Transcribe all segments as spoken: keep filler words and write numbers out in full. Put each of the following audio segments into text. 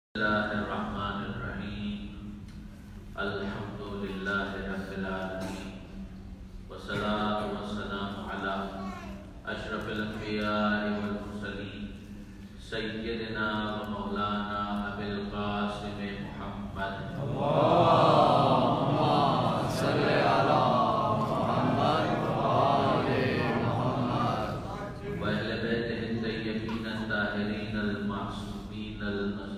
الله الرحمن الرحيم الحمد لله رب العالمين والصلاة والسلام على أشرف الأنبياء والمرسلين سيدنا ومولانا أبي القاسم محمد اللهم صل على محمد وآل محمد وأهل بيته الطيبين الطاهرين المعصومين المظلومين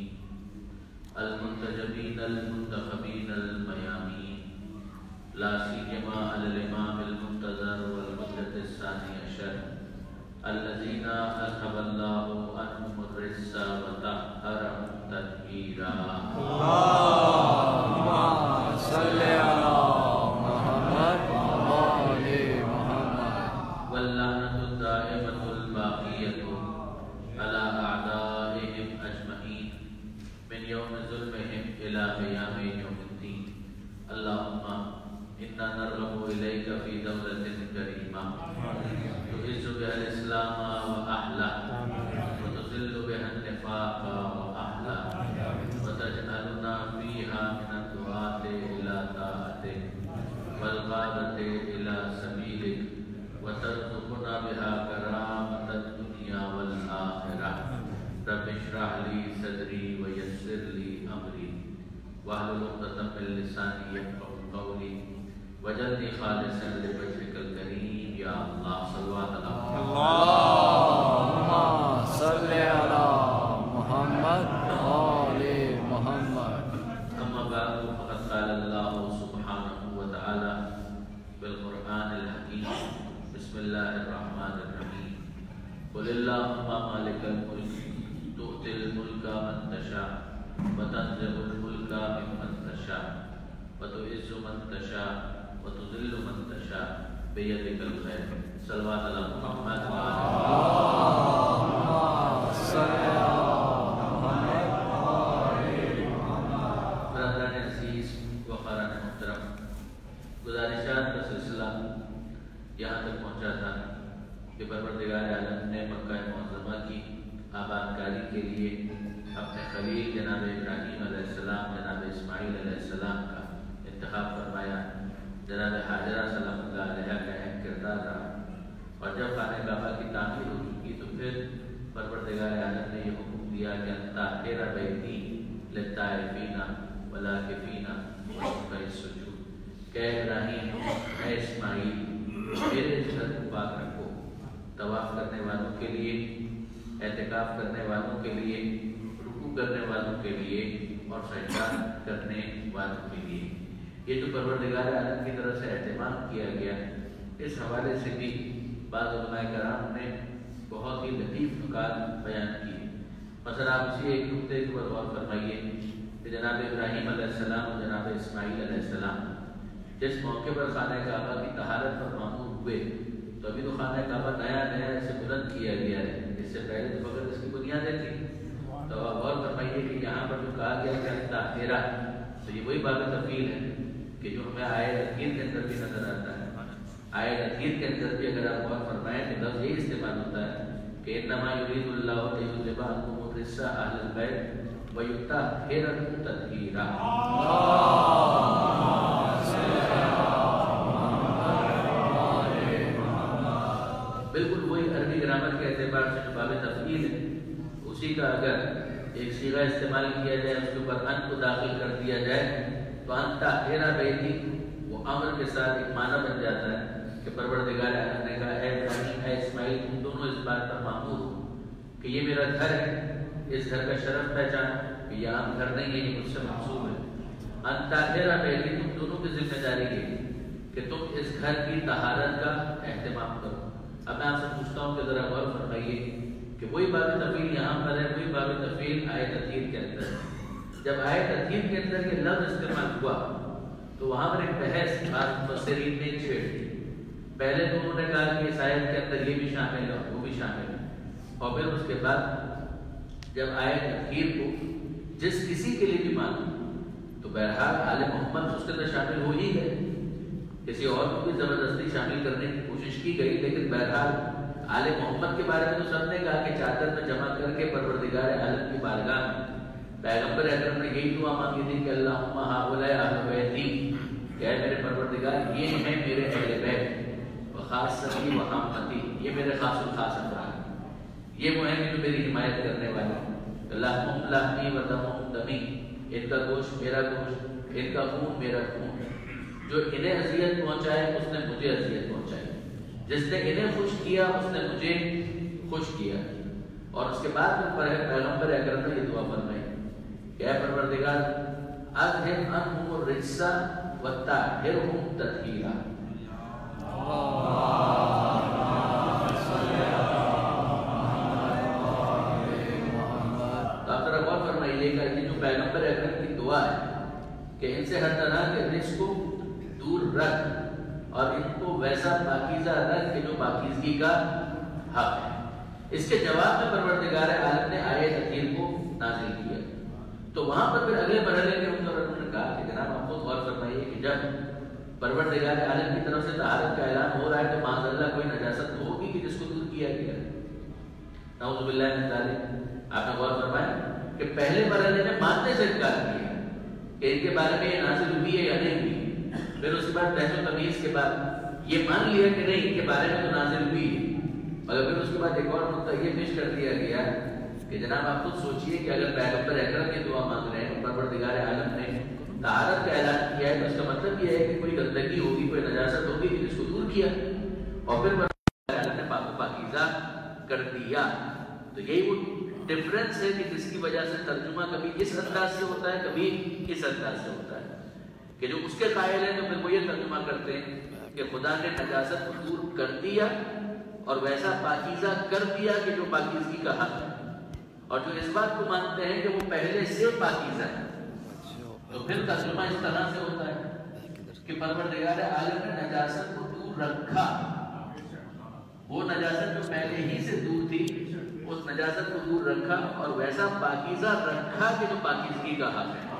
المنتجبين المنتخبين الميامين لا سيما على الإمام المنتظر والمجد الثاني عشر الذين أذهب الله عنهم الرجس وطهرهم تطهيرا اللهم صل على محمد وآل محمد واللعنة الدائمة الباقية على أعدائهم أجمعين من يوم ظلمهم إلى قيام يوم الدين اللهم إنا نرغب إليك في دولة كريمة تعز بها الإسلام وأهله وتذل بها النفاق وأهله وتجعلنا فيها من الدعاة إلى طاعتك والقادة إلى سبيلك وترزقنا بها كرامة الدنيا والآخرة رب اشرح لي صدري ويسر لي امري واحلل عقدة من لساني يفقهوا قولي واجعلني خالصا لوجهك الكريم يا الله صلوات الله اللهم صل على محمد وآل محمد اما بعد فقد قال الله سبحانه وتعالى بالقرآن الحكيم بسم الله الرحمن الرحيم قل اللهم مالك الملك تؤتي الملك من تشاء وتنزع الملك ممن تشاء وتعز من تشاء وتذل من تشاء بيدك الخير صلوات على محمد اللهم صل على محمد وآل محمد برادران عزیز وقاران محترم گزارشات کا سلسلہ یہاں تک پہنچا تھا کہ پروردگار عالم نے مکہ معظمہ کی آباد کاری کے لیے اپنے خلیل جناب ابراہیم علیہ السلام جناب اسماعیل علیہ السلام کا انتخاب فرمایا جناب حاجرہ سلام اللہ علیہ کا اہم کردار رہا اور جب خانہ کعبہ کی تعمیر ہو چکی تو پھر پروردگار عالم نے یہ حکم دیا کہ طاہر بیتی للطائفین والعاکفین والرکع السجود کہ ابراہیم اے اسماعیل میرے اس گھر کو پاک رکھو طواف کرنے والوں کے لیے اعتکاف کرنے والوں کے لیے رکوع کرنے والوں کے لیے اور سجدہ کرنے والوں کے لیے یہ تو پروردگار عالم کی طرف سے اہتمام کیا گیا اس حوالے سے بھی بعض علماء کرام نے بہت ہی لطیف نکات بیان کیے مثلا آپ اسی ایک نقطے کے اوپر غور فرمائیے کہ جناب ابراہیم علیہ السلام اور جناب اسماعیل علیہ السلام جس موقع پر خانہ کعبہ کی طہارت پر مامور ہوئے تو ابھی تو خانہ کعبہ نیا نیا اسے بلند کیا گیا ہے اس سے پہلے تو فقط اس کی بنیادیں تھیں تو آپ غور فرمائیے کہ یہاں پر جو کہا گیا کہ طاہرہ تو یہ وہی باب تفعیل ہے کہ جو ہمیں آیت اخیر کے اندر بھی نظر آتا ہے آیت اخیر کے اندر بھی اگر آپ غور فرمائیں تو لفظ یہی استعمال ہوتا ہے کہ انما یرید اللہ لیذھب عنکم الرجس اہل البیت ویطہرکم تطہیرا بالکل وہی عربی گرامر کے اعتبار سے جو باب تفعیل ہے اسی کا اگر ایک صیغہ استعمال کیا جائے اس کے اوپر ان کو داخل کر دیا جائے تو ان طاہرہ بیتی وہ امر کے ساتھ ایک معنی بن جاتا ہے کہ پروردگار عالم نے کہا اے ابراہیم اے اسماعیل تم دونوں اس بات پر مامور ہو کہ یہ میرا گھر ہے اس گھر کا شرف پہچانو کہ یہ عام گھر نہیں ہے یہ مجھ سے منسوب ہے ان طاہرہ بیتی تم دونوں کی ذمہ داری ہے کہ تم اس گھر کی طہارت کا اہتمام کرو اب میں آپ سے پوچھتا ہوں کہ ذرا غور فرمائیے کہ وہی باب تفعیل یہاں پر ہے وہی باب تفعیل آیت تطہیر کے اندر ہے جب آیت تطہیر کے اندر یہ لفظ استعمال ہوا تو وہاں پر ایک بحث بعض مفسرین نے چھیڑ دی پہلے تو انہوں نے کہا کہ اس آیت کے اندر یہ بھی شامل ہے وہ بھی شامل ہے اور پھر اس کے بعد جب آیت تطہیر کو جس کسی کے لیے بھی مانو تو بہرحال آل محمد اس کے اندر شامل ہو ہی گئے کسی اور کو بھی زبردستی شامل کرنے کی کوشش کی گئی لیکن بہرحال آل محمد کے بارے میں تو سب نے کہا کہ چادر میں جمع کر کے پروردگار عالم کی بارگاہ میں پیغمبر اکرم نے یہی دعا مانگی تھی کہ اللہم ہؤلاء اہل بیتی، کہ اے میرے پروردگار یہ ہیں میرے اہل بیت، وخاصتی وعامتی، یہ میرے خاص الخاص افراد، یہ وہ ہیں جو میری حمایت کرنے والے ہیں، لحمہم لحمی و دمہم دمی، ان کا گوشت میرا گوشت، ان کا خون میرا خون، جو انہیں اذیت پہنچائے اس نے مجھے اذیت پہنچائی، جس نے انہیں خوش کیا اس نے مجھے خوش کیا۔ اور اس کے بعد میں پیغمبر اکرم نے یہ دعا فرمائی کہ اے پروردگار اذہب عنہم الرجس وطہرہم تطہیرا۔ تو آپ ذرا غور فرمائیے گا یہ جو پیغمبر اکرم کی دعا ہے کہ ان سے ہر طرح کے رجس کو دور رکھ اور ان کو ویسا پاکیزہ رکھ کہ جو پاکیزگی کا حق ہے، اس کے جواب میں پروردگار عالم نے آیت تطہیر کو نازل کیا۔ تو وہاں پر پھر اگلے مرحلے کے اندر انہوں نے کہا کہ جناب آپ خود غور فرمائیے کہ جب پروردگار عالم کی طرف سے طہارت کا اعلان ہو رہا ہے تو معاذ اللہ کوئی نجاست تو ہوگی کہ جس کو دور کیا گیا، نعوذ باللہ من ذالک۔ آپ نے غور فرمایا کہ پہلے مرحلے میں ماننے سے انکار کیا کہ ان کے بارے میں یہ نازل ہوئی ہے یا نہیں ہوئی، پھر اس کے بعد بحث و تمیز کے بعد یہ مان لیا کہ نہیں ان کے بارے میں تو نازل ہوئی ہے، مگر پھر اس کے بعد ایک اور نقطہ یہ پیش کر دیا گیا کہ جناب آپ خود سوچئے کہ اگر پیغمبر اکرم کی دعا مانگ رہے ہیں، پروردگار عالم نے طہارت کا اعلان کیا ہے تو اس کا مطلب یہ ہے کہ کوئی گندگی ہوگی، کوئی نجاست ہوگی کہ جس کو دور کیا، اور پھر پروردگار عالم نے پاک و پاکیزہ کر دیا۔ تو یہی وہ ڈفرنس ہے کہ جس کی وجہ سے ترجمہ کبھی اس انداز سے ہوتا ہے کبھی اس انداز سے ہوتا ہے، کہ جو اس کے قائل ہیں تو پھر وہ یہ ترجمہ کرتے ہیں کہ خدا نے نجاست کو دور کر دیا اور ویسا پاکیزہ کر دیا کہ جو پاکیزگی کا حق ہے، اور جو اس بات کو مانتے ہیں کہ وہ پہلے سے پاکیزہ ہے تو پھر ترجمہ اس طرح سے ہوتا ہے کہ پروردگار عالم نے نجاست کو دور رکھا، وہ نجاست جو پہلے ہی سے دور تھی اس نجاست کو دور رکھا اور ویسا پاکیزہ رکھا کہ جو پاکیزگی کا حق ہے۔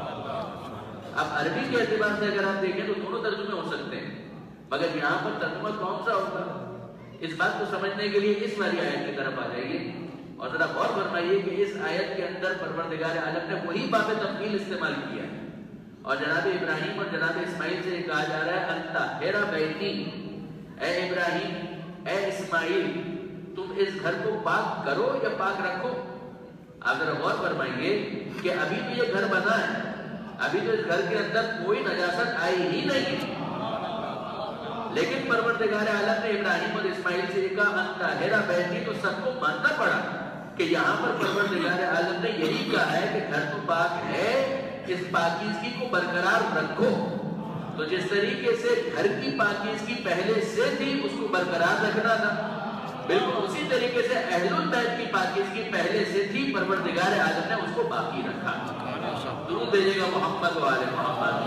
اب عربی کے اعتبار سے اگر آپ دیکھیں تو دونوں ترجمے ہو سکتے ہیں، مگر یہاں پر ترجمہ کون سا ہوگا اس بات کو سمجھنے کے لیے اس والی آیت کی طرف آ جائیے اور ذرا غور فرمائیے کہ اس آیت کے اندر پروردگار عالم نے وہی باب تفضیل استعمال کیا ہے، اور جناب ابراہیم اور جناب اسماعیل سے کہا جا رہا ہے انطہر بیتی، اے ابراہیم اے اسماعیل تم اس گھر کو پاک کرو یا پاک رکھو۔ آپ ذرا غور فرمائیے کہ ابھی تو یہ گھر بنا ہے، ابھی تو اس گھر کے اندر کوئی نجاست آئی ہی نہیں، لیکن پروردگار عالم نے ابراہیم اور اسماعیل سے کہا انطہر بیتی، تو سب کو ماننا پڑا کہ یہاں پر پروردگار عالم نے یہی کہا ہے کہ گھر تو پاک ہے، اس پاکیزگی کو برقرار رکھو۔ تو جس طریقے سے گھر کی پاکیزگی پہلے سے تھی اس کو برقرار رکھنا تھا، بالکل اسی طریقے سے اہل البیت کی پاکیزگی پہلے سے تھی، پروردگار عالم نے اس کو باقی رکھا۔ درود بھیجیے گا محمد و آل محمد۔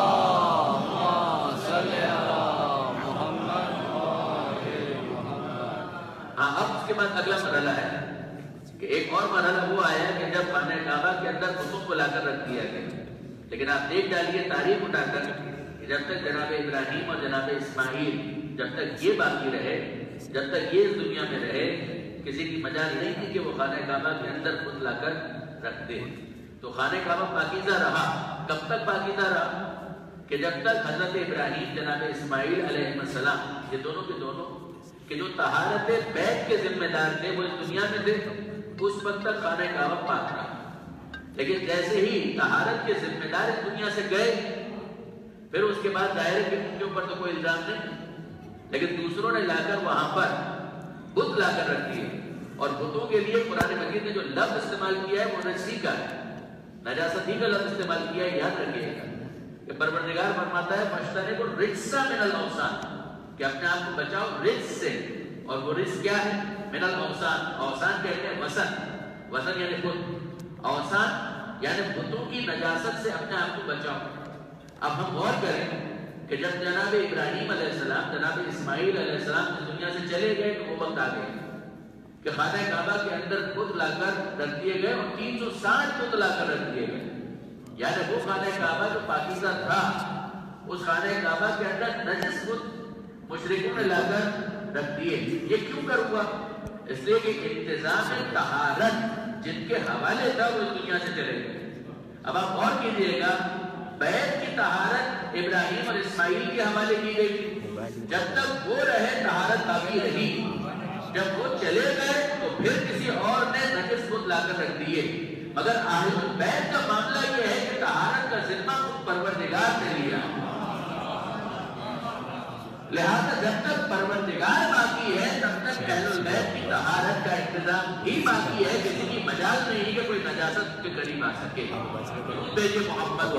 ہاں اب اس کے بعد اگلا مرحلہ ہے کہ ایک اور مرحلہ وہ آیا کہ جب خانہ کعبہ کے اندر کتب کو لا کر رکھ دیا گیا، لیکن آپ دیکھ ڈالیے تاریخ اٹھا کر کہ جب تک جناب ابراہیم اور جناب اسماعیل جب تک یہ باقی رہے، جب تک یہ اس دنیا میں رہے، کسی کی مجال نہیں تھی کہ وہ خانہ کعبہ کے اندر خود لا کر رکھ دے۔ تو خانہ کعبہ پاکیزہ رہا، کب تک پاکیزہ رہا کہ جب تک حضرت ابراہیم جناب اسماعیل علیہ السلام یہ دونوں کے دونوں کہ جو طہارت بیت کے ذمہ دار تھے وہ اس دنیا میں تھے، اس وقت تک خانہ کعبہ پاک رہا۔ لیکن جیسے ہی طہارت کے ذمہ دار اس دنیا سے گئے، پھر اس کے بعد ظاہر ہے کہ ان کے اوپر تو کوئی الزام نہیں، لیکن دوسروں نے لا کر وہاں پر بت لا کر رکھ دیے، اور بتوں کے لیے قرآن مجید نے جو لفظ استعمال کیا ہے وہ نجسی کا ہے، نجاست ہی کا لفظ استعمال کیا ہے۔ یاد رکھیے کہ پروردگار فرماتا ہے فَاجْتَنِبُوا الرِّجْسَ مِنَ الْأَوْثَانِ، کہ اپنے آپ کو بچاؤ رجس سے، اور وہ رجس کیا ہے؟ من الاوثان، اوثان کہتے ہیں وثن، وثن یعنی بت، اوثان یعنی بتوں کی نجاست سے اپنے آپ کو بچاؤ۔ اب ہم غور کریں کہ جب جناب ابراہیم علیہ السلام جناب اسماعیل علیہ السلام اس دنیا سے چلے گئے تو وہ وقت آ گئے کہ خانہ کعبہ کے اندر بت لا کر رکھ دیے گئے، اور تین سو ساٹھ بت لا کر رکھ دیے گئے، یعنی وہ خانہ کعبہ جو پاکیزہ تھا اس خانہ کعبہ کے اندر نجس بت مشرکوں نے لا کر رکھ دیے۔ یہ کیوں کر ہوا؟ اس لیے کہ انتظام طہارت جن کے حوالے تھا وہ اس دنیا سے چلے گئے۔ اب آپ غور کیجئے گا، بیت کی طہارت ابراہیم اور اسماعیل کے حوالے کی گئی تھی، جب تک وہ رہے طہارت باقی رہی، جب وہ چلے گئے تو پھر کسی اور نے نجس بت لا کر رکھ دیے۔ مگر اہل بیت کا معاملہ یہ ہے کہ طہارت کا ذمہ خود پروردگار نے لیا، لہذا جب تک پروردگار باقی ہے تب تک اہل البیت کی طہارت کا انتظام ہی باقی ہے، کسی کی مجال نہیں کہ کوئی نجاست کے قریب آ سکے۔ بیٹے محمد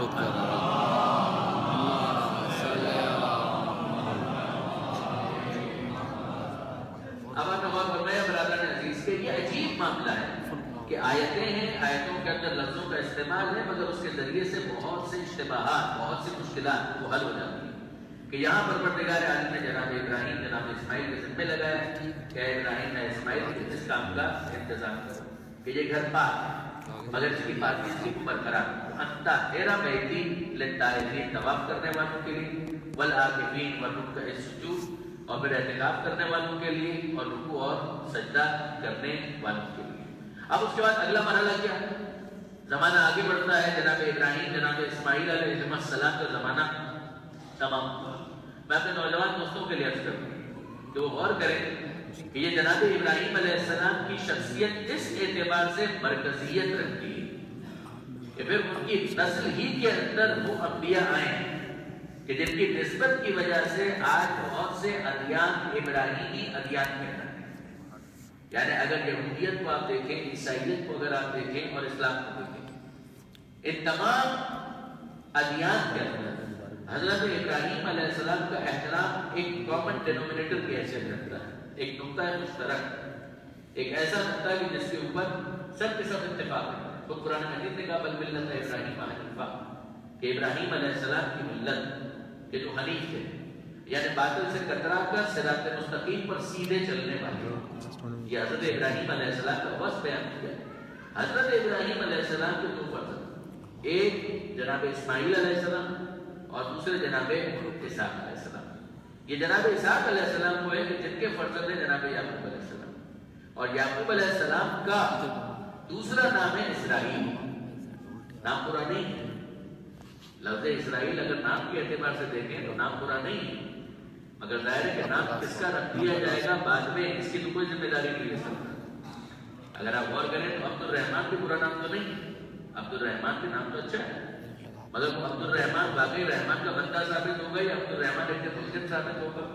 اب آپ نے غور فرمایا برادران عزیز کہ یہ عجیب معاملہ ہے کہ آیتیں ہیں، آیتوں کے اندر لفظوں کا استعمال ہے، مگر اس کے ذریعے سے بہت سے اشتباہات، بہت سی مشکلات وہ حل ہو جاتی ہیں۔ کہ یہاں پروردگار عالم نے جناب ابراہیم جناب اسماعیل کے ذمہ لگایا کہ اے ابراہیم نے اسماعیل کے اس کام کا انتظام کرو کہ یہ گھر پاک ہے، مگر اس کی پاکی اس کی برقرار انتا تیرا بیتی للطائفین، طواف کرنے والوں کے لیے، والعاکفین والرکع السجود، اور پھر اعتکاف کرنے والوں کے لیے، اور رکوع اور سجدہ کرنے والوں کے لیے۔ اب اس کے بعد اگلا مرحلہ کیا ہے؟ زمانہ آگے بڑھتا ہے، جناب ابراہیم جناب اسماعیل علیہ السلام کا زمانہ تمام ہوا۔ میں اپنے نوجوان دوستوں کے لیے عرض کرتا ہوں کہ وہ غور کریں کہ یہ جناب ابراہیم علیہ السلام کی شخصیت اس اعتبار سے مرکزیت رکھتی ہے کہ پھر ان کی نسل ہی کے اندر وہ انبیاء آئے کہ جن کی نسبت کی وجہ سے آج بہت سے ادیان ابراہیمی ادیان میں ہیں۔ یعنی اگر یہودیت کو آپ دیکھیں، عیسائیت کو اگر آپ دیکھیں اور اسلام کو دیکھیں، ان تمام ادیان کے اندر حضرت ابراہیم علیہ السلام کا احترام ایک کامن ڈینومینیٹر کی حیثیت رکھتا ہے، ایک نقطہ مشترک، ایک ایسا نقطہ کہ جس کے اوپر سب کے سب اتفاق ہے۔ تو قرآن مجید نے کہا بل ملت ابراہیم حنیفا، کہ ابراہیم علیہ السلام کی ملت کہ جو حنیف تھے، یعنی باطل سے کترا کر صراط مستقیم پر سیدھے چلنے والے، یہ حضرت ابراہیم علیہ السلام کا وصف بیان کیا۔ حضرت ابراہیم علیہ السلام کے دو فرزند، ایک جناب اسماعیل علیہ السلام اور دوسرے جناب اسحاق علیہ السلام۔ یہ جناب اسحاق علیہ السلام وہ ہے کہ جن کے فرزند ہیں جناب یعقوب علیہ السلام، اور یعقوب علیہ السلام کا دوسرا نام ہے اسرائیل، نام پورا نہیں ہے۔ لفظ اسرائیل اگر نام کے اعتبار سے دیکھیں تو نام پورا نہیں ہے، مگر ظاہر ہے کہ نام کس کا رکھ دیا جائے گا بعد میں اس کی تو کوئی ذمہ داری نہیں لے سکتا۔ اگر آپ غور کریں تو عبد الرحمن بھی پورا نام تو نہیں ہے، عبد الرحمن کے نام تو اچھا ہے، مگر عبد الرحمن واقعی رحمان کا بندہ ثابت ہوگا یا عبد الرحمن ایک ملزم ثابت ہوگا؟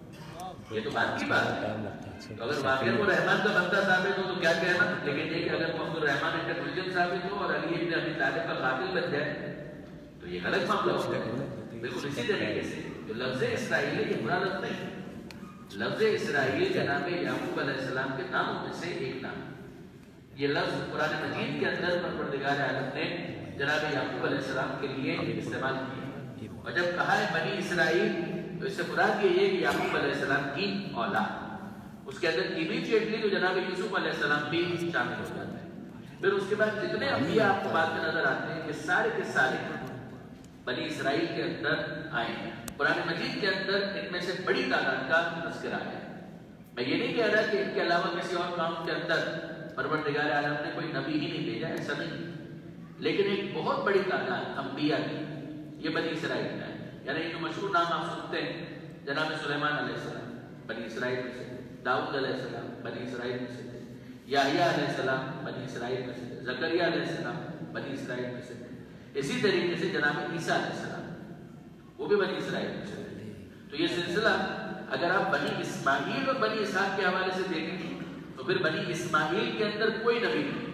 یہ تو بات کی بات ہے۔ تو اگر واقعی وہ رحمان کا بندہ ثابت ہو تو کیا کہنا، لیکن یہ کہ اگر وہ عبد الرحمن ایک ملزم ثابت ہو اور علی ابن ابی طالب کا قاتل بن جائے تو یہ غلط معاملہ ہو جائے۔ بالکل اسی طریقے سے جو لفظ اسرائیل یہ برا لفظ نہیں، لفظ اسرائیل جناب یعقوب علیہ السلام کے ناموں میں سے ایک نام۔ یہ لفظ قرآن مجید کے اندر پروردگار عالم نے جناب یعقوب علیہ السلام کے لیے استعمال کیا، اور جب کہا ہے بنی اسرائیل تو اس سے مراد یہ ہے کہ یعقوب علیہ السلام کی اولاد، اس کے اندر امیڈیٹلی تو جناب یوسف علیہ السلام بھی شامل ہو جاتے ہیں۔ پھر اس کے بعد جتنے انبیاء آپ کو بعد میں نظر آتے ہیں کہ سارے کے سارے بنی اسرائیل کے اندر آئے ہیں۔ قرآن مجید کے اندر ان میں سے بڑی تعداد کا تذکرہ ہے۔ میں یہ نہیں کہہ رہا کہ ان کے علاوہ کسی اور قوم کے اندر پروردگار عالم نے کوئی نبی ہی نہیں بھیجا، ایسا نہیں، لیکن ایک بہت بڑی تعداد انبیاء کی یہ بنی اسرائیل کا ہے۔ یعنی جو مشہور نام آپ سنتے ہیں جناب سلیمان علیہ السلام بنی اسرائیل میں سے، داؤد علیہ السلام بنی اسرائیل میں سے، یحییٰ علیہ السلام بنی اسرائیل میں سے، زکریا علیہ السلام بنی اسرائیل میں سے، اسی طریقے سے جناب عیسیٰ علیہ السلام وہ بھی بنی اسرائیل میں سے۔ تو یہ سلسلہ اگر آپ بنی اسماعیل اور بنی اسحاق کے حوالے سے دیکھیں تو پھر بنی اسماعیل کے اندر کوئی نبی نہیں،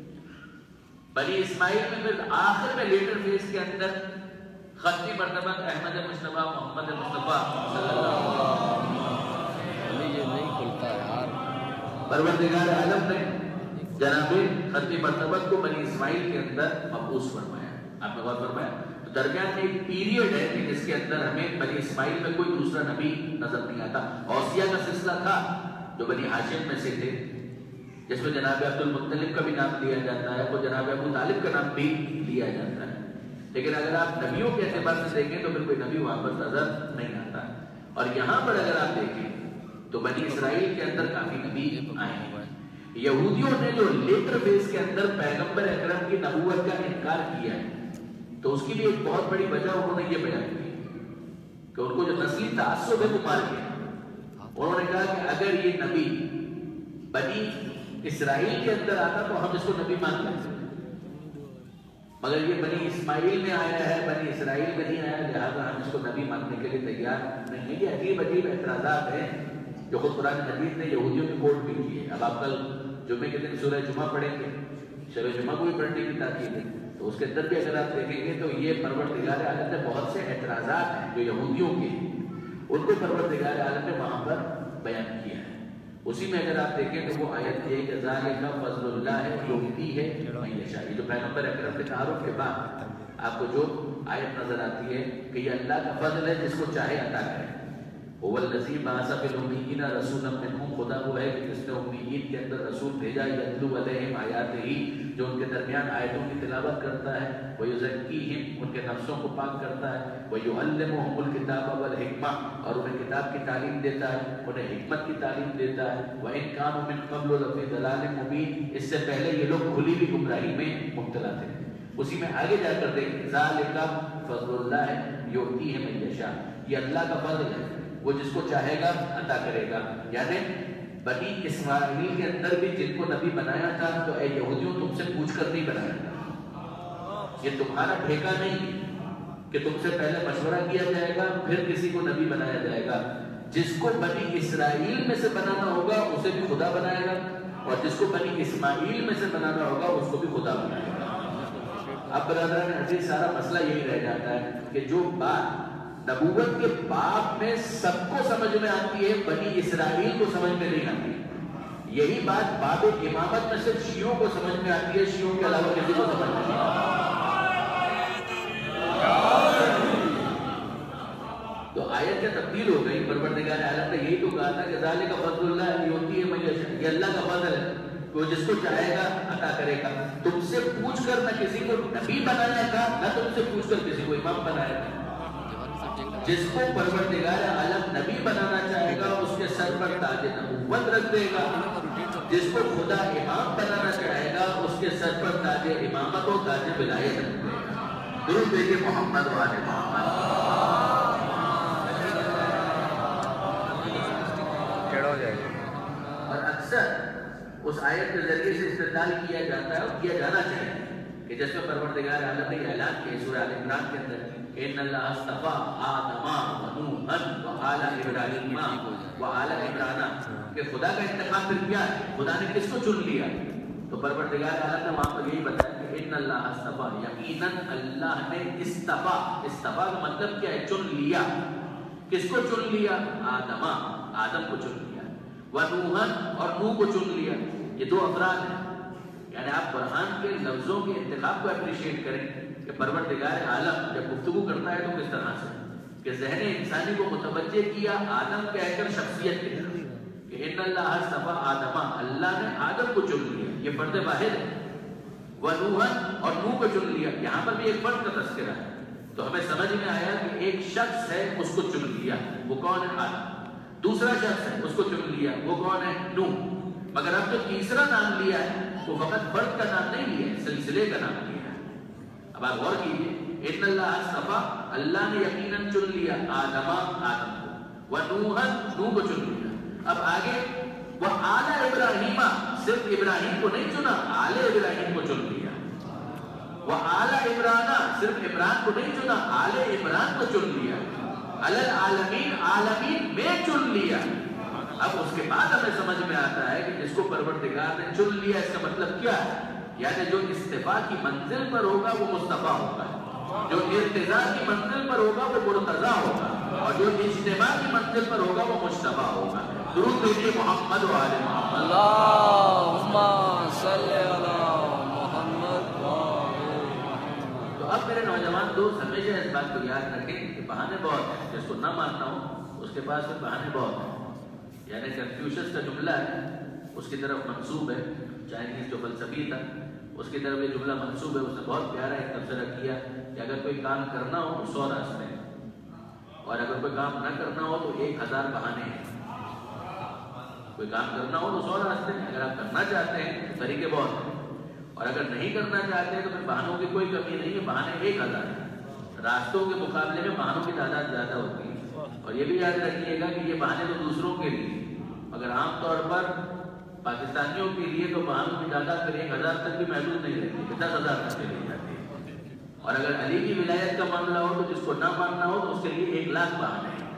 بنی اسماعیل میں پھر آخر میں لیٹر فیز کے اندر ختمی مرتبہ احمد مصطفیٰ محمد مصطفیٰ صلی اللہ علیہ وسلم، یہ نہیں کھلتا یار، پروردگار عالم نے جناب ختمی مرتبہ کو بنی اسماعیل کے اندر مبعوث فرمایا۔ آپ نے غور فرمایا تو درمیان میں ایک پیریڈ ہے کہ جس کے اندر ہمیں بنی اسماعیل میں کوئی دوسرا نبی نظر نہیں آتا۔ اوسیہ کا سلسلہ تھا جو بنی ہاشم میں سے تھے، جس میں جناب عبد المطلب کا بھی نام لیا جاتا ہے، وہ جناب ابو طالب کا نام بھی لیا جاتا ہے، لیکن اگر آپ نبیوں کے اعتبار سے دیکھیں تو پھر کوئی نبی وہاں پر نظر نہیں آتا۔ اور یہاں پر اگر آپ دیکھیں تو بنی اسرائیل کے اندر کافی نبی آئے ہیں، یہودیوں نے جو لیٹر فیز کے اندر پیغمبر اکرم کی نبوت کا انکار کیا ہے تو اس کی بھی ایک بہت بڑی وجہ انہوں نے یہ بیان کی کہ ان کو جو نسلی تعصب ہے وہ مار گیا. انہوں نے کہا کہ اگر یہ نبی بنی اسرائیل کے اندر آتا تو ہم اس کو نبی مان لیتے، مگر یہ بنی اسماعیل میں آیا ہے، بنی اسرائیل میں نہیں آیا، لہذا ہم اس کو نبی ماننے کے لیے تیار نہیں ہیں. یہ عجیب عجیب اعتراضات ہیں جو خود قرآن مجید نے یہودیوں کی کوٹ بھی کی ہے. اب آپ کل جمعے کے دن سورہ جمعہ پڑھیں گے، شب جمعہ کو بھی پڑھنے کی تاکید ہے، تو اس کے اندر بھی اگر آپ دیکھیں گے تو یہ پروردگار عالم نے بہت سے اعتراضات ہیں جو یہودیوں کے، ان کو پروردگار عالم نے وہاں پر بیان کیا ہے. اسی میں اگر آپ دیکھیں تو وہ آیت یہ کہ ذالک فضل اللہ یؤتی ہے من یشاء. یہ جو پیغمبر اکرم کے تعارف کے بعد آپ کو جو آیت نظر آتی ہے کہ یہ اللہ کا فضل ہے جس کو چاہے عطا کرے. هو الذی بعث فی الامیین رسولا منهم، خدا وہ ہے کہ جس نے امیین کے اندر رسول بھیجا یتلو علیہم آیاتہ، جو ان کے درمیان آیتوں کی تلاوت کرتا ہے، ویزکیہم، ان کے نفسوں کو پاک کرتا ہے، ویعلمہم الکتاب والحکمہ، اور انہیں کتاب کی تعلیم دیتا ہے، انہیں حکمت کی تعلیم دیتا ہے. وَإِن كَانُوا مِن قَبْلُ لَفِي ضَلَالٍ مُبِينٍ، اس سے پہلے یہ لوگ کھلی ہوئی گمراہی میں مبتلا تھے. اسی میں آگے جا کر دیکھیں ذالک فضل اللہ یؤتیہ من یشاء، یہ اللہ کا فضل ہے، وہ جس کو چاہے گا عطا کرے گا. یعنی بنی اسماعیل کے اندر بھی جن کو نبی بنایا تھا تو اے یہودیوں تم سے پوچھ کر نہیں بنایا تھا. یہ تمہارا ٹھیکہ نہیں کہ تم سے پہلے مشورہ کیا جائے گا پھر کسی کو نبی بنایا جائے گا. جس کو بنی اسرائیل میں سے بنانا ہوگا اسے بھی خدا بنائے گا، اور جس کو بنی اسماعیل میں سے بنانا ہوگا اس کو بھی خدا بنائے گا. اب برادران عزیز سارا مسئلہ یہی رہ جاتا ہے کہ جو بات نبوت کے باب میں سب کو سمجھ میں آتی ہے بنی اسرائیل کو سمجھ میں نہیں آتی، یہی بات باب امامت میں صرف شیعوں کو سمجھ میں آتی ہے، شیعوں کے علاوہ کسی کو سمجھ میں نہیں آتی. تو آیت کیا تبدیل ہو گئی؟ پروردگار عالم نے یہی تو کہا تھا کہ ذالک فضل اللہ یؤتی ہے من یشاء، یہ اللہ کا فضل ہے، وہ جس کو چاہے گا عطا کرے گا. تم سے پوچھ کر نہ کسی کو نبی بنانے کا، نہ تم سے پوچھ کر کسی کو امام بنائے گا. جس کو پروردگار عالم نبی بنانا چاہے گا اس کے سر پر تاج نبوت رکھ دے گا، جس کو خدا امام بنانا چاہے گا اس کے سر پر تاج امامت و تاج ولایت رکھ دے گا. درود دیجئے محمد و آل محمد. اور اکثر اس آیت کے ذریعے سے استدلال کیا جاتا ہے اور کیا جانا چاہیے کہ جس میں پروردگار عالم نے اعلان کیا سورہ آل عمران کے اندر ان اللہ اصطفیٰ آدم و نوحا و آل ابراہیم و آل عمران، کہ خدا کا انتخاب پھر کیا ہے، خدا نے کس کو چن لیا؟ تو پروردگار عالم نے وہاں پر یہی بتایا کہ ان اللہ اصطفیٰ، یقیناً اللہ نے استفا، استفا کا مطلب کیا ہے؟ چن لیا. کس کو چن لیا؟ آدم، آدم کو چن لیا، و نوحا، اور نوح کو چن لیا. یہ دو افراد ہیں. یعنی آپ قرآن کے لفظوں کے انتخاب کو اپریشیٹ کریں کہ پروردگار عالم جب گفتگو کرتا ہے تو کس طرح سے کہ ذہن انسانی کو متوجہ کیا آدم کہہ کر شخصیت کے طرف کہ ان اللہ اصطفیٰ آدم، اللہ نے آدم کو چن لیا، یہ فرد واحد ہے. ونوحا، اور نوح کو چن لیا. یہاں پر بھی ایک فرد کا تذکرہ ہے تو ہمیں سمجھ میں آیا کہ ایک شخص ہے اس کو چن لیا، وہ کون ہے؟ آدم. دوسرا شخص ہے اس کو چن لیا، وہ کون ہے؟ نوح. مگر اب جو تیسرا نام لیا ہے وہ فقط فرد کا نام نہیں لیا ہے، سلسلے کا نام لیا ہے. اب آپ غور کیجیے، ان اللہ اصطفیٰ، اللہ نے یقیناً چن لیا آدم، آدم کو، ونوحا، نوح کو چن لیا. اب آگے وآل ابراہیم، صرف ابراہیم کو نہیں چنا، آل ابراہیم کو چن لیا. وآل عمران، صرف عمران کو نہیں چنا، آل عمران کو چن لیا. علی العالمین، عالمین میں چن لیا. اب اس کے بعد ہمیں سمجھ میں آتا ہے کہ جس کو پروردگار نے چن لیا اس کا مطلب کیا ہے؟ یعنی جو استفاء کی منزل پر ہوگا وہ مصطفیٰ ہوگا، جو ارتضاء کی منزل پر ہوگا وہ مرتضیٰ ہوگا، اور جو اجتماع کی منزل پر ہوگا وہ مجتبیٰ ہوگا. درود دیجئے محمد و آل محمد. اللہم صلی علی محمد. تو اب میرے نوجوان دوست ہمیشہ اس بات کو یاد رکھیں کہ بہانے بہت ہیں، جس کو نہ مانتا ہوں اس کے پاس پھر بہانے بہت ہیں. یعنی کنفیوشس کا جملہ ہے اس کی طرف منسوب ہے، چائنیز جو فلسفی تھا اس کی طرف یہ جملہ منسوب ہے. اس نے بہت پیارا ایک تبصرہ کیا کہ اگر کوئی کام کرنا ہو تو سو راستے ہیں، اور اگر کوئی کام نہ کرنا ہو تو ایک ہزار بہانے ہیں. کوئی کام کرنا ہو تو سو راستے ہیں، اگر آپ کرنا چاہتے ہیں تو طریقے بہت ہیں، اور اگر نہیں کرنا چاہتے ہیں تو پھر بہانوں کی کوئی کمی نہیں ہے، بہانے ایک ہزار ہیں، راستوں کے مقابلے میں بہانوں کی تعداد زیادہ ہوتی ہے۔ اور یہ بھی یاد رکھیے گا کہ یہ بہانے تو دوسروں کے لیے، مگر عام طور پر پاکستانیوں کے لیے تو بہانوں کی تعداد پھر ایک ہزار تک بھی محدود نہیں رہتی، دس ہزار تک چلی جاتی ہے۔ اور اگر علی کی ولایت کا معاملہ ہو تو جس کو نہ ماننا ہو تو اس کے لیے ایک لاکھ بہانے ہیں۔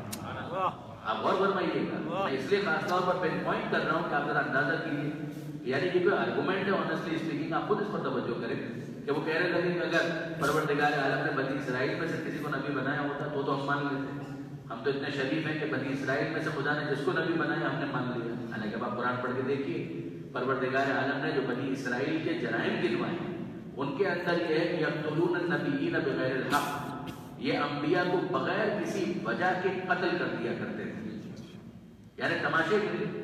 آپ غور فرمائیے گا، میں اس لیے خاص طور پر پن پوائنٹ کر رہا ہوں کہ آپ ذرا اندازہ کیجیے، یعنی کہ کوئی آرگومنٹ ہے آنیسٹلی اسپیکنگ، آپ خود اس پر توجہ کریں کہ وہ کہہ رہے تھے کہ اگر پروردگار عالم نے بنی اسرائیل میں سے کسی کو نبی بنایا ہوتا تو تو ہم مان لیتے، ہم تو اتنے شریف ہیں کہ بنی اسرائیل میں سے خدا نے جس کو نبی بنایا ہم نے مان لیا۔ حالانکہ اب آپ قرآن پڑھ کے دیکھیے، پروردگار عالم نے جو بنی اسرائیل کے جرائم گنوائے ان کے اندر یہ ہے کہ یقتلون النبیین بغیر الحق، یہ انبیاء کو بغیر کسی وجہ کے قتل کر دیا کرتے تھے، یعنی تماشے کے لیے،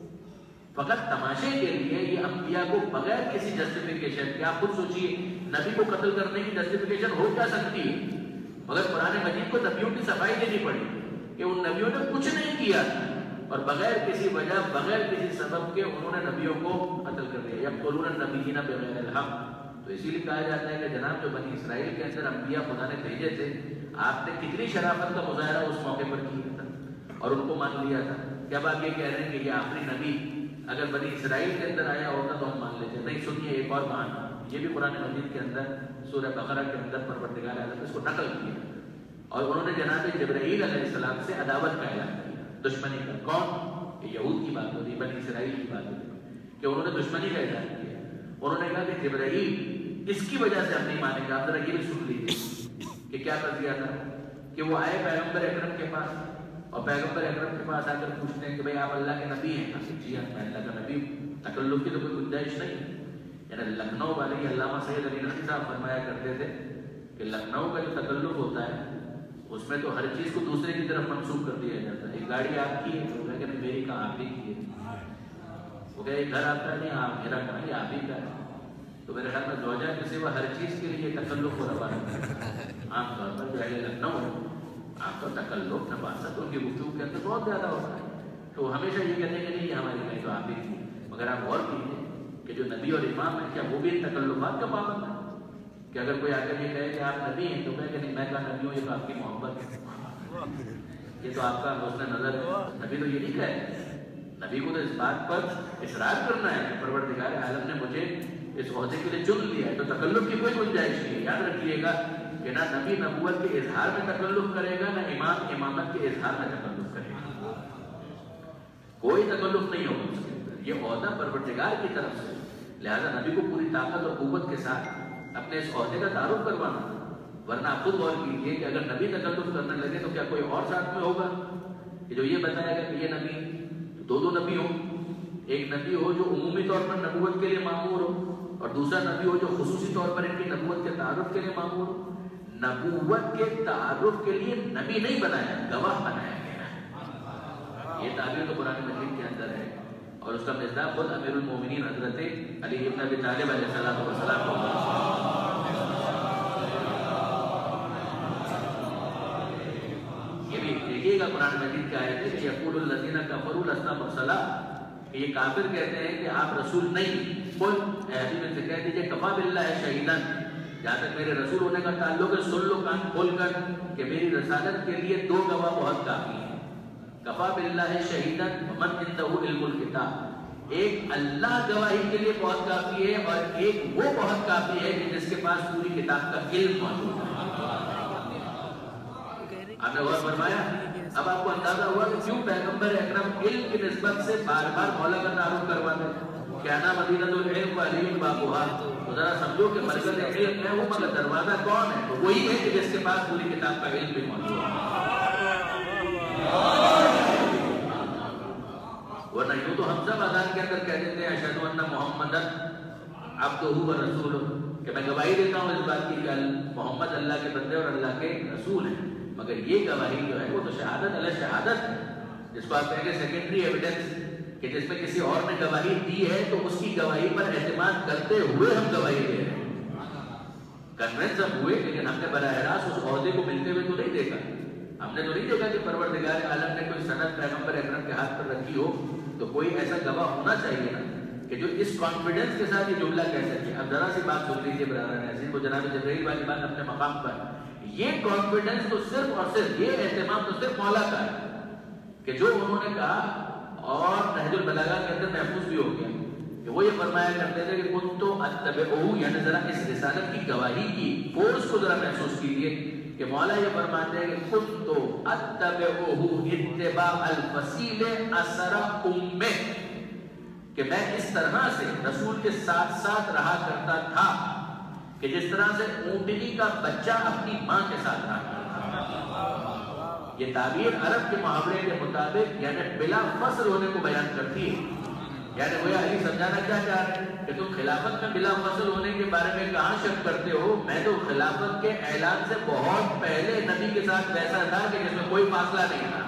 فقط تماشے کے لیے یہ انبیاء کو بغیر کسی جسٹیفیکیشن کے، آپ خود سوچئے نبی کو قتل کرنے کی جسٹیفیکیشن ہو کیا سکتی ہے، مگر قرآن مجید کو نبیوں کی صفائی دینی پڑی کہ ان نبیوں نے کچھ نہیں کیا اور بغیر کسی وجہ بغیر کسی سبب کے انہوں نے نبیوں کو قتل کر دیا، یقتلون النبیین بغیر الحق۔ تو اسی لیے کہا جاتا ہے کہ جناب جو بنی اسرائیل کے اندر انبیاء خدا نے بھیجے تھے، آپ نے کتنی شرافت کا مظاہرہ اس موقع پر کیا تھا اور ان کو مان لیا تھا کہ اب آپ یہ کہہ رہے ہیں کہ یہ آخری نبی اگر بنی اسرائیل کے اندر آیا ہوتا تو ہم مان لیتے۔ نہیں، سنیے ایک اور بہانہ، یہ بھی قرآن مجید کے اندر سورہ بقرہ کے اندر پروردگار عالم نے اس کو نقل کیا اور انہوں نے جناب جبرائیل علیہ السلام سے عداوت کا اعلان کیا، دشمنی کا۔ کون؟ کہ یہود کی بات ہو رہی، بنی اسرائیل کی بات ہو رہی کہ انہوں نے دشمنی کا اعلان کیا۔ انہوں نے کہا کہ جبرائیل اس کی وجہ سے ہم نہیں مانیں گے۔ آپ ذرا یہ بھی سن لیجیے کہ کیا کر دیا تھا کہ وہ آئے پیغمبر اکرم کے پاس اور پیغمبر اکرم کے پاس آ کر پوچھتے ہیں کہ بھئی آپ اللہ کے نبی ہیں؟ جی ہاں میں اللہ کا نبی ہوں، تکلف کی تو کوئی گنجائش نہیں۔ یعنی لکھنؤ والے علامہ سید علی نقوی صاحب فرمایا کرتے تھے کہ لکھنؤ کا جو تکلف ہوتا ہے اس میں تو ہر چیز کو دوسرے کی طرف منسوخ کر دیا جاتا ہے۔ ایک گاڑی آپ کی ہے تو کہ میری کہاں، آپ ہی کی ہے، وہ کہ ایک گھر آپ کا نہیں، آپ میرا کہاں، یہ آپ ہی کا ہے۔ تو میرے خیال میں زوجہ کے سوا ہر چیز کے لیے تکلف کو روا رکھتا ہے۔ عام طور پر جو اہل لکھنؤ ہے آپ کا تکلف نفاست ان کی گفتگو کے اندر بہت زیادہ ہوتا ہے، تو ہمیشہ یہ کہتے ہیں کہ نہیں یہ ہماری نہیں تو آپ ہی تھی۔ مگر آپ غور کیجیے کہ جو نبی اور امام ہیں کیا وہ بھی ان تکلفات کا پابند ہے کہ اگر کوئی آ کر یہ کہے کہ آپ نبی ہیں تو کہے کہ نہیں میں کہا نبی ہوں، یہ تو آپ کی محبت ہے، یہ تو آپ کا حسن نظر ہے۔ نبی تو یہ نہیں کہے، نبی کو تو اس بات پر اصرار کرنا ہے کہ پروردگار عالم نے مجھے اس عہدے کے لیے چن لیا ہے، تو تکلف کی کوئی گنجائش نہیں ہے۔ یاد رکھیے گا کہ نہ نبی نبوت کے اظہار میں تکلف کرے گا، نہ امام امامت کے اظہار میں تکلف کرے گا، کوئی تکلف نہیں ہوگا اس کے اندر، یہ عہدہ پروردگار کی طرف سے۔ لہذا نبی کو پوری طاقت اور قوت کے ساتھ اپنے اس عہدے کا تعارف کروانا، ورنہ آپ خود غور کیجیے کہ اگر نبی تکلف کرنے لگے تو کیا کوئی اور ساتھ میں ہوگا کہ جو یہ بتائے گا کہ یہ نبی، دو دو نبی ہو، ایک نبی ہو جو عمومی طور پر نبوت کے لیے مامور ہو اور دوسرا نبی ہو جو خصوصی طور پر ان کی نبوت کے تعارف کے لیے مامور ہو۔ نبوت کے تعارف کے لیے نبی نہیں بنایا، گواہ بنایا گیا ہے۔ یہ تعبیر تو قرآن مجید کے اندر ہے اور اس کا مصداق خود امیر المومنین حضرت علی ابن ابی طالب علیہ السلام والسلام کو۔ یہ بھی دیکھیے گا قرآن مجید کی آیت ہے کہ یقول الذین کفروا لسنا مرسلا، کہ یہ کافر کہتے ہیں کہ آپ رسول نہیں۔ قل اے حبیب ان سے کہہ دیجئے کفا باللہ شہیداً، جہاں تک میرے رسول ہونے کا تعلق ہے سن لو کان کھول کر کہ میری رسالت کے لیے دو گواہ بہت کافی ہیں۔ کفا باللہ شہیداً ومن عندہ علم الکتاب، ایک اللہ گواہی کے لیے بہت کافی ہے اور ایک وہ بہت کافی ہے کہ جس کے پاس پوری کتاب کا علم موجود ہے۔ آپ نے غور فرمایا؟ اب آپ کو اندازہ ہوا کہ کیوں پیغمبر اکرم علم کی نسبت سے بار بار مولا کا تعارف کرواتے ہیں کہ انا مدینۃ العلم وعلی بابها، تو ذرا سمجھو کہ مرکز علم ہے وہ، مگر دروازہ کون ہے؟ تو وہی ہے کہ جس کے پاس پوری کتاب کا علم بھی موجود ہے۔ ورنہ یوں تو ہم سب اذان کے اندر کہہ دیتے ہیں اشہد ان محمدن عبدہ ورسولہ، کہ میں گواہی دیتا ہوں اس بات کی کہ محمد اللہ کے بندے اور اللہ کے رسول ہیں، مگر یہ گواہی جو ہے وہ تو شہادت علی شہادت ہے، جس کو آپ کہیں گے سیکنڈری ایویڈنس، کہ جس میں کسی اور نے گواہی دی ہے تو اس کی گواہی پر اعتماد کرتے ہوئے ہم گواہی دے رہے ہیں۔ کنونس ہم ہوئے لیکن ہم نے براہ راست اس عہدے کو ملتے ہوئے تو نہیں دیکھا، ہم نے تو نہیں دیکھا کہ پروردگار عالم نے کوئی سند پیغمبر اکرم کے ہاتھ پر رکھی ہو تو کوئی ایسا گواہ ہونا چاہیے نا کہ جو اس کانفیڈنس کے ساتھ یہ جملہ کہہ سکے. اب ذرا سی بات سن لیجیے برادران عزیز، وہ جناب جبرائیل والی بات اپنے مقام پر. یہ کانفیڈنس تو صرف اور صرف، یہ اہتمام تو صرف مولا کا ہے کہ جو انہوں نے کہا، اور نہج البلاغہ کے اندر محفوظ بھی ہو گیا کہ وہ یہ فرمایا کرتے تھے کہ کن تو اتبعہ، یعنی ذرا اس رسالت کی گواہی کی فورس کو ذرا محسوس کیجیے کہ مولا یہ فرماتے ہیں کہ کن تو اتبعہ اتباع الفصیل اثر امہ، کہ میں اس طرح سے رسول کے ساتھ ساتھ رہا کرتا تھا کہ جس طرح سے اونٹنی کا بچہ اپنی ماں کے ساتھ رہا کرتا تھا. یہ تعبیر عرب کے محاورے کے مطابق یعنی بلا فصل ہونے کو بیان کرتی ہے. یعنی وہ علی سمجھانا کیا چاہ رہے ہیں کہ تم خلافت میں بلا فصل ہونے کے بارے میں کہاں شک کرتے ہو؟ میں تو خلافت کے اعلان سے بہت پہلے نبی کے ساتھ ویسا تھا کہ جس میں کوئی فاصلہ نہیں تھا.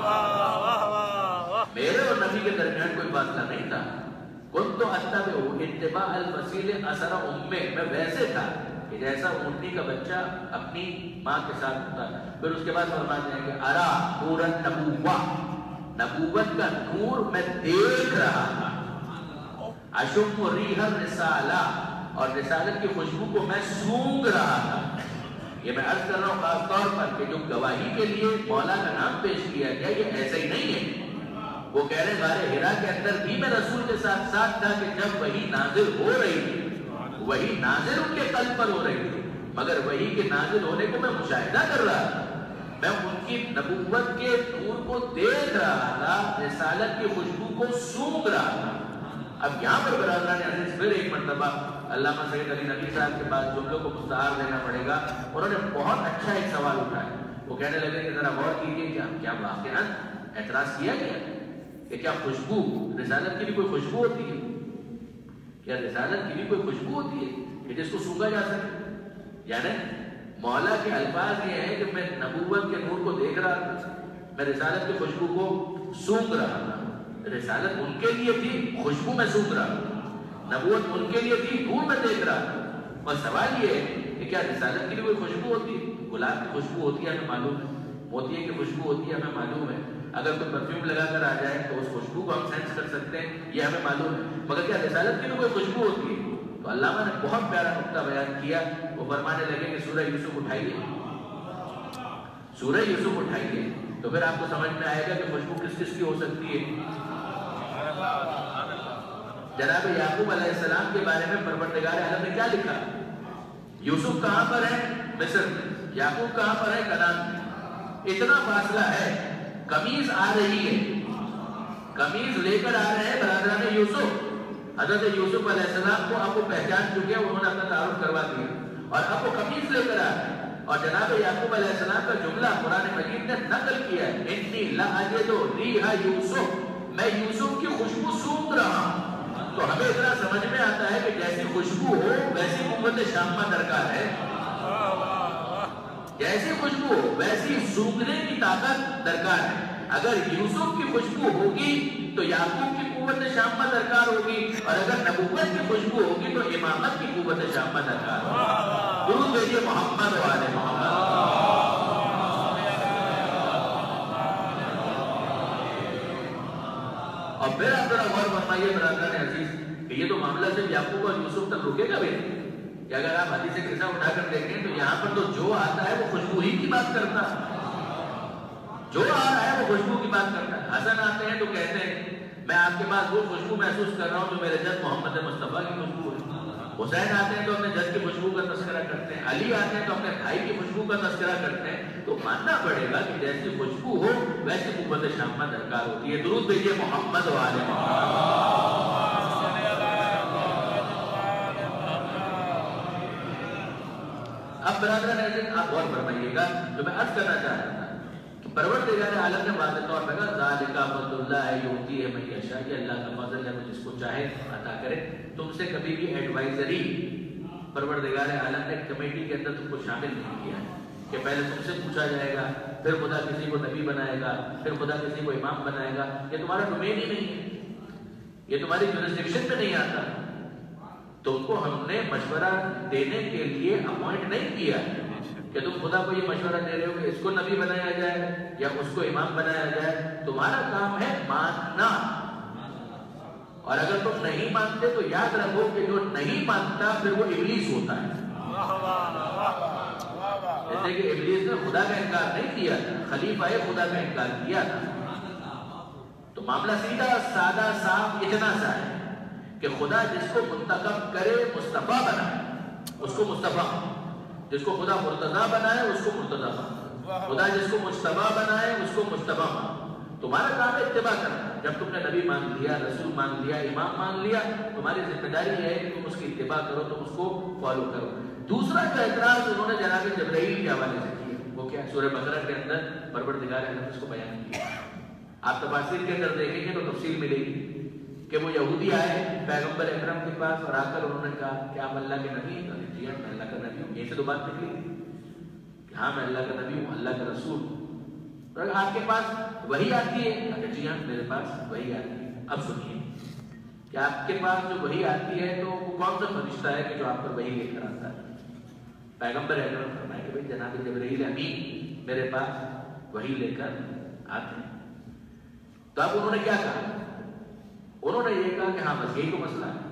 میرے اور نبی کے درمیان کوئی فاصلہ نہیں تھا. کن تو اتبعہ اتباع الفصیل اثر امہ، میں ویسے تھا کہ جیسا اونٹنی کا بچہ اپنی ماں کے ساتھ ہوتا. پھر اس کے بعد فرماتے ہیں کہ ارا نور النبوہ، نبوت کا نور میں دیکھ رہا تھا. اشم ریح الرسالہ، اور رسالت کی خوشبو کو میں سونگھ رہا تھا. یہ میں عرض کر رہا ہوں خاص طور پر کہ جو گواہی کے لیے مولا کا نام پیش کیا گیا یہ ایسا ہی نہیں ہے. وہ کہہ رہے غار حرا کے اندر بھی میں رسول کے ساتھ ساتھ تھا کہ جب وحی نازل ہو رہی تھی، وحی نازل ان کے قلب پر ہو رہی تھی، مگر وحی کے نازل ہونے کو میں مشاہدہ کر رہا تھا. میں ان کی نبوت کے نور کو دیکھ رہا تھا، رسالت کی خوشبو کو سونگھ رہا تھا. اب یہاں پر برادران عزیز پھر ایک مرتبہ علامہ سید علی نقوی صاحب کے بعد جملوں کو مستعار دینا پڑے گا. انہوں نے بہت اچھا ایک سوال اٹھایا. وہ کہنے لگے کہ ذرا غور کیجیے کہ کیا واقعاً اعتراض کیا گیا کہ کیا خوشبو، رسالت کی بھی کوئی خوشبو ہوتی ہے؟ کیا رسالت کی بھی کوئی خوشبو ہوتی ہے کہ جس کو سونگا جا سکے؟ یعنی مولا کے الفاظ یہ ہیں کہ میں نبوت کے نور کو دیکھ رہا تھا، میں رسالت کی خوشبو کو سونگ رہا تھا. رسالت ان کے لیے تھی، خوشبو میں سونگ رہا تھا. نبوت ان کے لیے تھی، نور میں دیکھ رہا تھا. اور سوال یہ ہے کہ کیا رسالت کی بھی کوئی خوشبو ہوتی ہے؟ گلاب کی خوشبو ہوتی ہے ہمیں معلوم ہے، موتیے کی خوشبو ہوتی ہے ہمیں معلوم ہے، اگر کوئی پرفیوم لگا کر آ جائے تو اس خوشبو کو ہم سینس کر سکتے ہیں، یہ ہمیں معلوم ہے. مگر کیا رسالت کی بھی کوئی خوشبو ہوتی ہے؟ تو علامہ نے بہت پیارا نقطہ بیان کیا. وہ فرمانے لگے کہ سورہ یوسف اٹھائیے، سورہ یوسف اٹھائیے تو پھر آپ کو سمجھ میں آئے گا کہ خوشبو کس کس کی ہو سکتی ہے. جناب یعقوب علیہ السلام کے بارے میں پروردگار عالم نے کیا لکھا؟ یوسف کہاں پر ہے؟ مصر میں. یعقوب کہاں پر ہے؟ کنعان میں. اتنا فاصلہ ہے. قمیض آ رہی ہے، قمیض لے کر آ رہے ہیں برادران یوسف. حضرت یوسف علیہ السلام کو اب وہ پہچان چکے، انہوں نے اپنا تعارف کروا دیا اور اب وہ قمیض لے کر آ رہے ہیں. اور جناب یعقوب علیہ السلام کا جملہ قرآن مجید نے نقل کیا ہے، انی لاجد ریح یوسف، میں یوسف کی خوشبو سونگھ رہا ہوں. تو ہمیں اتنا سمجھ میں آتا ہے کہ جیسی خوشبو ہو ویسی قوت شامہ درکار ہے، جیسی خوشبو ہو ویسی سونگھنے کی طاقت درکار ہے. اگر یوسف کی خوشبو ہوگی تو یعقوب کی قوت شامہ درکار ہوگی، اور اگر نبوت کی خوشبو ہوگی تو امامت کی قوت شامہ درکار ہوگی. درود بھیجیے محمد و آل محمد. اور پھر آپ ذرا غور فرمائیے برادران عزیز کہ یہ تو معاملہ صرف یعقوب اور یوسف تک رکے گا بھی نہیں. کہ اگر آپ حدیث قصہ اٹھا کر دیکھیں تو یہاں پر تو جو آتا ہے وہ خوشبو ہی کی بات کرتا ہے، جو آ رہا ہے وہ خوشبو کی بات کرتا ہے. حسن آتے ہیں تو کہتے ہیں میں آپ کے پاس وہ خوشبو محسوس کر رہا ہوں جو میرے جد محمد مصطفیٰ کی خوشبو ہے. حسین آتے ہیں تو اپنے جد کی خوشبو کا تذکرہ کرتے ہیں، علی آتے ہیں تو اپنے بھائی کی خوشبو کا تذکرہ کرتے ہیں. تو ماننا پڑے گا کہ جیسی خوشبو ہو ویسی قوت شامہ درکار ہوتی ہے. درود بھیجیے محمد و آل محمد. اب برادران عزیز آپ غور فرمائیے گا جو میں عرض کرنا چاہ رہا تھا کہ پروردگار عالم نے واضح طور پر کہا ذالک فضل اللہ یؤتیہ من یشاء، یہ اللہ کا فضل ہے وہ جس کو چاہے عطا کرے. تم سے کبھی بھی ایڈوائزری پروردگار عالم نے کمیٹی کے اندر تم کو شامل نہیں کیا ہے کہ پہلے تم سے پوچھا جائے گا، پھر خدا کسی کو نبی بنائے گا، پھر خدا کسی کو امام بنائے گا. یہ تمہارا ڈومین ہی نہیں ہے، یہ تمہاری جورسڈکشن میں نہیں آتا. تم کو ہم نے مشورہ دینے کے لیے اپوائنٹ نہیں کیا کہ تم خدا کو یہ مشورہ دے رہے ہو کہ اس کو نبی بنایا جائے یا اس کو امام بنایا جائے. تمہارا کام ہے ماننا، اور اگر تم نہیں مانتے تو یاد رکھو کہ جو نہیں مانتا پھر وہ ابلیس ہوتا ہے. جیسے کہ ابلیس نے خدا کا انکار نہیں کیا تھا, خلیفہ خدا کا انکار کیا تھا. تو معاملہ سیدھا سادہ صاف اتنا سا ہے کہ خدا جس کو منتخب کرے مصطفیٰ بنائے اس کو مصطفیٰ, جس کو خدا مرتضیٰ بنائے اس کو مرتضیٰ, خدا جس کو مجتبیٰ بنائے اس کو مجتبیٰ. تمہارا کام ہے اتباع کرنا. جب تم نے نبی مان لیا, رسول مان لیا, امام مان لیا, تمہاری ذمہ داری ہے کہ تم اس کی اتباع کرو, تم اس کو فالو کرو. دوسرا جو اعتراض انہوں نے جناب جبرائیل کے حوالے سے کیا وہ کیا, سورہ بقرہ کے اندر پروردگار نے اس کو بیان کیا. آپ تفاسیر کے اندر دیکھیں گے تو تفصیل ملے گی کہ وہ یہودی آئے پیغمبر اکرم کے پاس اور آ کر انہوں نے کہا کہ آپ اللہ کے نبی ہیں؟ جی ہاں میں اللہ کا نبی ہوں. یہیں سے تو بات نکلی کہ ہاں میں اللہ کا نبی ہوں, اللہ کا رسول. آپ کے پاس وحی آتی ہے؟ جی ہاں میرے پاس وحی آتی ہے. اب سنیے کہ آپ کے پاس جو وحی آتی ہے تو وہ کون سا فرشتہ ہے کہ جو آپ پر وحی لے کر آتا ہے؟ پیغمبر اکرم فرمائے کہ بھائی جناب جبرائیل امین میرے پاس وحی لے کر آتے ہیں. تو اب انہوں نے کیا کہا؟ انہوں نے یہ کہا کہ ہاں بس یہی تو مسئلہ ہے,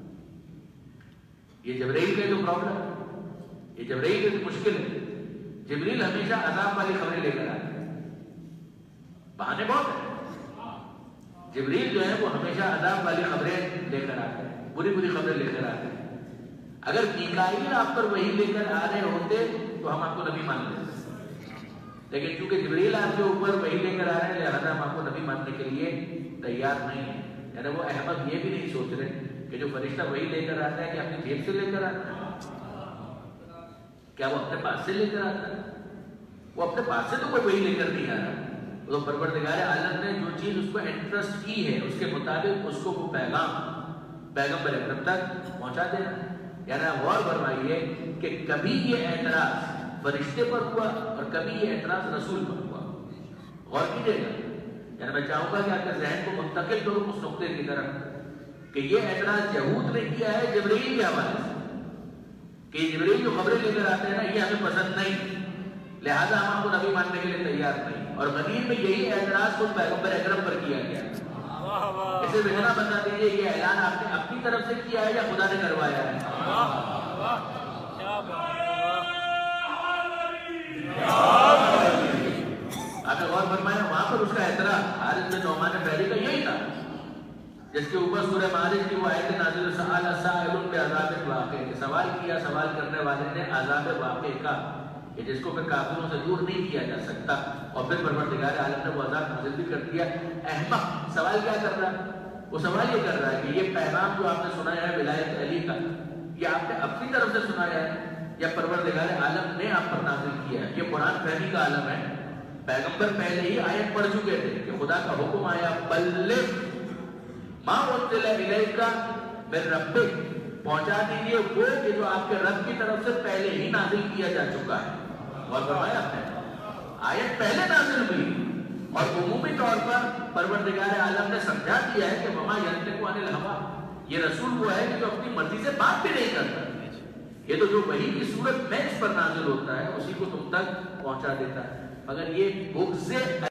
یہ جبرائیل کا جو پرابلم ہے, یہ جبرائیل کا جو مشکل ہے. جبرائیل ہمیشہ عذاب والی خبریں لے کر آتے ہیں, بہانے بہت ہیں. جبرائیل جو ہے وہ ہمیشہ عذاب والی خبریں لے کر آتے ہیں, بری بری خبریں لے کر آتے ہیں. اگر میکائیل آپ پر وہی لے کر آ رہے ہوتے تو ہم آپ کو نبی مان لیتے, لیکن چونکہ جبرائیل آپ کے اوپر وہی لے کر آ رہے ہیں لہذا ہم آپ کو نبی ماننے کے لیے تیار نہیں ہیں. یعنی وہ احمد یہ بھی نہیں سوچ رہے کہ جو فرشتہ وہی لے کر آتا ہے کہ اپنی جیب سے لے کر آتا ہے, کیا وہ اپنے پاس سے لے کر آتا ہے؟ وہ اپنے پاس سے تو کوئی وہی لے کر نہیں آ رہا. تو پروردگار عالم نے جو چیز اس کو انٹرسٹ کی ہے اس کے مطابق اس کو وہ پیغام پیغمبر اکرم تک پہنچا دینا. یعنی غور فرمائیے کہ کبھی یہ اعتراض فرشتے پر ہوا اور کبھی یہ اعتراض رسول پر ہوا. غور کیجیے گا. یعنی میں چاہوں گا کہ آپ کے ذہن کو منتقل کروں اس نقطے کی طرف کہ یہ اعتراض یہود نے کیا ہے جبرائیل کے حوالے سے کہ جبرائیل جو خبریں لے کر آتے ہیں نا یہ ہمیں پسند نہیں, لہذا ہم آپ کو نبی ماننے کے لیے تیار نہیں. اور مدین میں یہی اعتراض خود پیغمبر اکرم پر کیا گیا. اسے بہنا بتا دیجیے یہ اعلان آپ نے اپنی طرف سے کیا ہے یا خدا نے کروایا ہے؟ آپ نے غور فرمایا وہاں پر اس کا اعتراض حارث بن نعمان بحری کا یہی تھا جس کے اوپر سورہ معارج کی وہ آیت نازل سأل سائل بعذاب واقع, کہ سوال کیا سوال کرنے والے نے عذاب واقع کا کہ جس کو پھر کافروں سے دور نہیں کیا جا سکتا. اور پھر پروردگار عالم نے وہ عذاب نازل بھی کر دیا. احمق سوال کیا کر رہا ہے؟ وہ سوال یہ کر رہا ہے کہ یہ پیغام جو آپ نے سنایا ہے ولایت علی کا یہ آپ نے اپنی طرف سے سنایا ہے یا پروردگار عالم نے آپ پر نازل کیا ہے؟ یہ قرآن فہمی کا عالم ہے. پیغمبر پہلے ہی آیت پڑھ چکے تھے کہ خدا کا حکم آیا بلغ ما انزل الیک من ربک, پہنچا دیجیے وہ کہ جو آپ کے رب کی طرف سے پہلے ہی نازل کیا جا چکا ہے. اور فرمایا ہے آیت پہلے نازل ہوئی اور عمومی طور پر پروردگار عالم نے سمجھا دیا ہے کہ وما ینطق عن الہویٰ, یہ رسول وہ ہے کہ جو اپنی مرضی سے بات بھی نہیں کرتا. یہ تو جو وحی کی صورت میں اس پر نازل ہوتا ہے اسی کو تم تک پہنچا دیتا ہے. مگر یہ بغض